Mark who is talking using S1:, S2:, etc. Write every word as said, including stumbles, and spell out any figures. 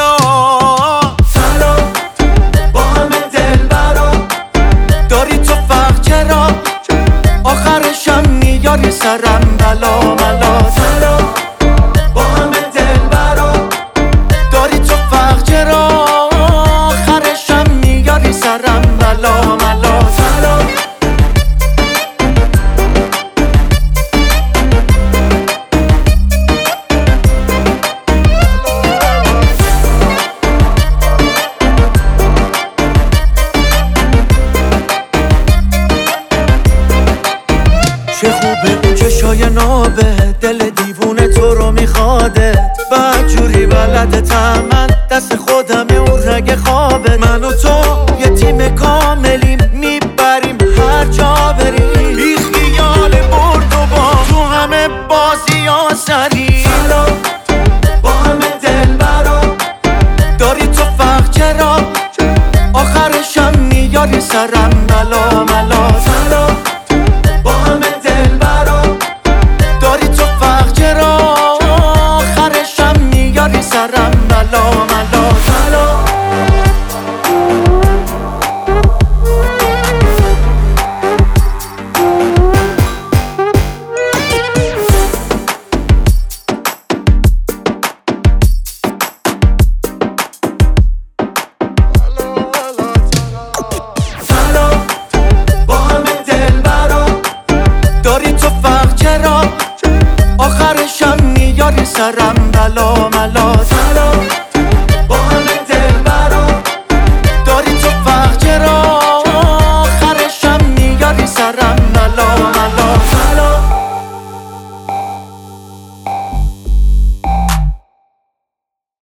S1: بلا سلام با همه دلبرا داری تو فرق چرا آخرشم میاری سرم بلا ملا سلام با همه دلبرا داری تو فرق چرا آخرشم میاری سرم بلا ملا سلام چه خوبه اون چشای نابه دل دیوونه تو رو میخواده بدجوری بلدتم من دست خودمه اون رگ خوابه من و تو یه تیم کاملیم میبریم هر جا بریم بی خیال برد و با تو همه بازی ها سریم سلام با همه دلبرا داری تو فرق چرا آخرشم میاری سرم ملا ملا